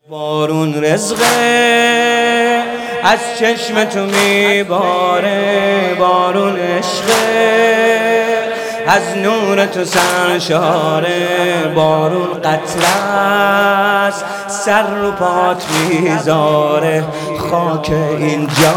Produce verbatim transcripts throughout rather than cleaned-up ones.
بارون رزقه از چشم تو میباره، بارون عشقه از نور تو سرشاره، بارون قطره است سر رو پات میذاره، خاک اینجا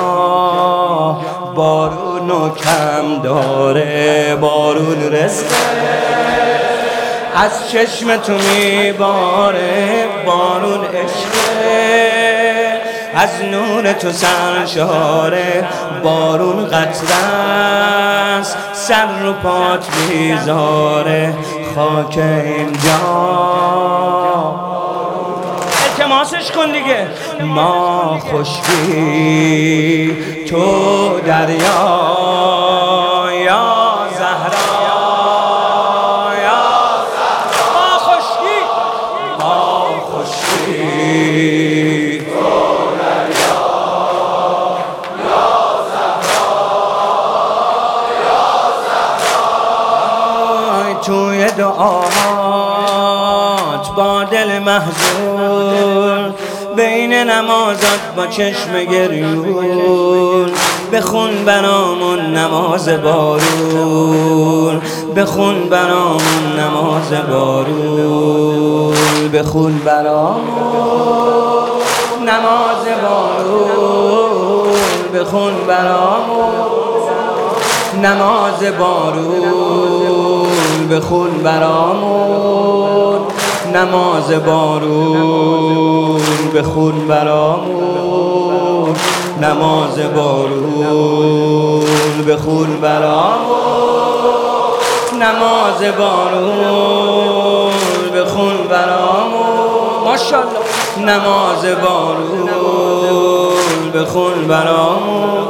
بارونو کم داره. بارون رزقه از چشم تو میباره، بارون عشقه از نور تو سرشاره، بارون قطره است سر رو پات میذاره، خاک اینجا. التماسش کن دیگه. ما خشکی تو دریا یا زهرا، توی دعاهات با دل محزون، بین نمازات با چشم گریون، بخون برامون نماز بارون، بخون برامون نماز بارون، بخون برامون نماز بارون، بخون برامون نماز بارون، بخون برامون نماز بارون، بخون برامون نماز بارون، بخون برامون نماز بارون، بخون برامون ماشاءالله نماز بارون، بخون برامون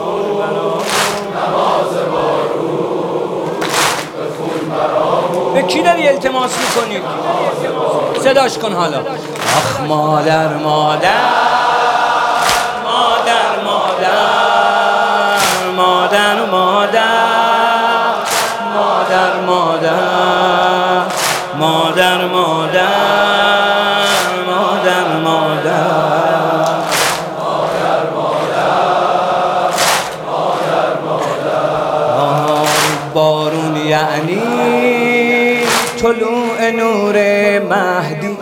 به کی داری التماس میکنی؟ صداش کن حالا. آخ مادر مادر مادر مادر مادر مادر مادر مادر مادر مادر مادر. بارون یعنی طلوع نور مهدی،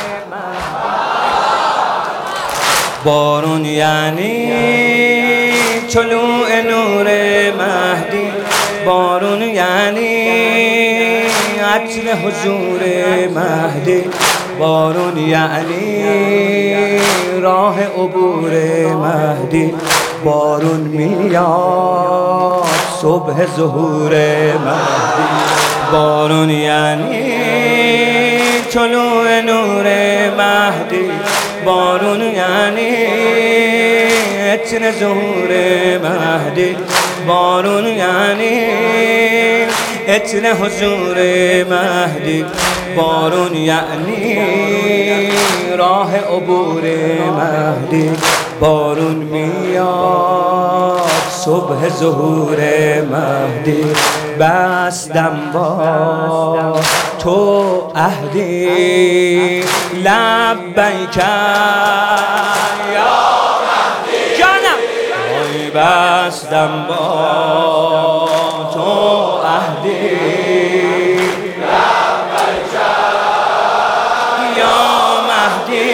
بارون یعنی طلوع نور مهدی، بارون یعنی عطر حضور مهدی، بارون یعنی راه عبور مهدی، بارون میاد صبح ظهور مهدی، بارون یعنی طلوع نور مهدی، بارون یعنی عطر ظهور مهدی، بارون یعنی عطر حضور مهدی، بارون یعنی راه عبور مهدی، بارون میاد صبح ظهور مهدی. بستم با تو عهدی لبیک یا مهدی جانم، وای بستم با تو عهدی لبیک یا مهدی.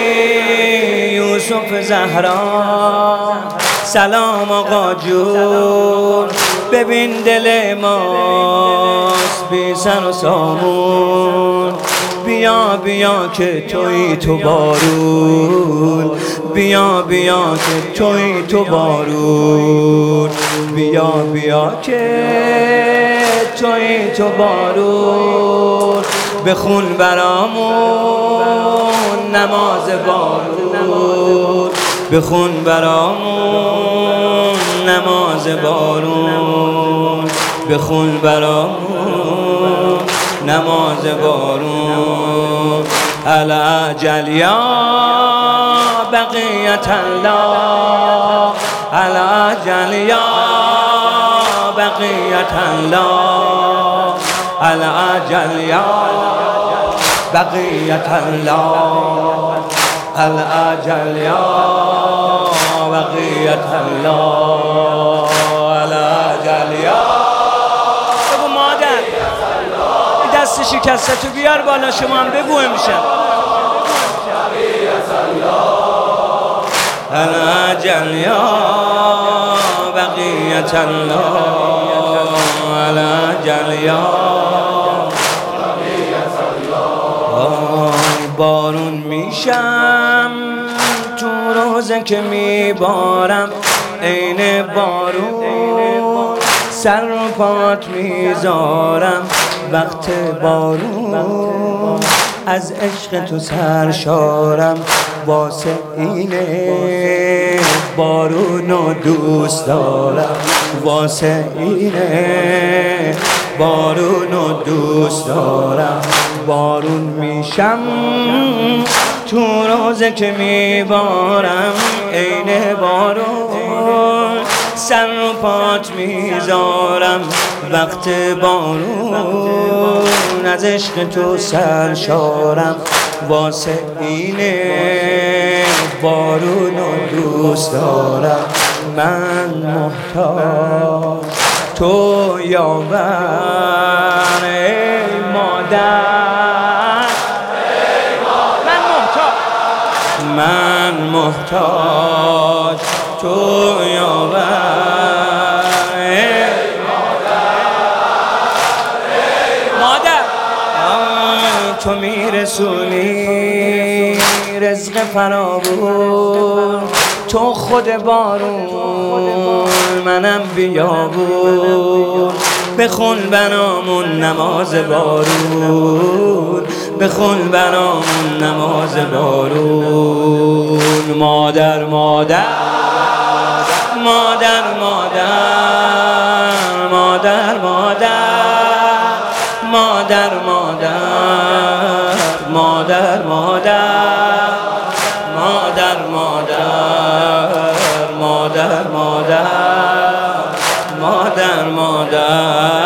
یوسف زهرا سلام آقا جون، ببین دل ماست بی سر و سامون، بیا بیا که توی تو بارون، بیا بیا که توی تو بارون، بیا بیا که توی تو بارون، بخون برامون نماز بارون، بخون برامون نماز بارون، بخون برامون نماز بارون. العجل یا بقیت الله، العجل یا بقیت الله، العجل یا بقیت الله، الأجل يا بقية الله الأجل يا بگو مادر دست شکسته تو بیار بالا شما هم بگو امشب الأجل یا بقیة الله الأجل یا بارون میشم تو روزه که میبارم عین بارون سر رو پات میذارم وقت بارون از عشق تو سرشارم واسه اینه بارونو دوست دارم واسه اینه بارونو دوست دارم بارون میشم تو روزه که میبارم عین بارون سر رو پات میذارم وقت بارون از عشق تو سرشارم واسه اینه بارونو دوست دارم من محتاج تو یاور ای مادر من محتاج من محتاج تو یاور ای مادر تو میرسونی رزق فراوون تو خود بارون منم بیابون بخون بنامون نماز بارون بخون بنامون نماز بارون مادر مادر مادر مادر مادر مادر مادر مادر مادر مادر مادر مادر مادر مادر مادر مادر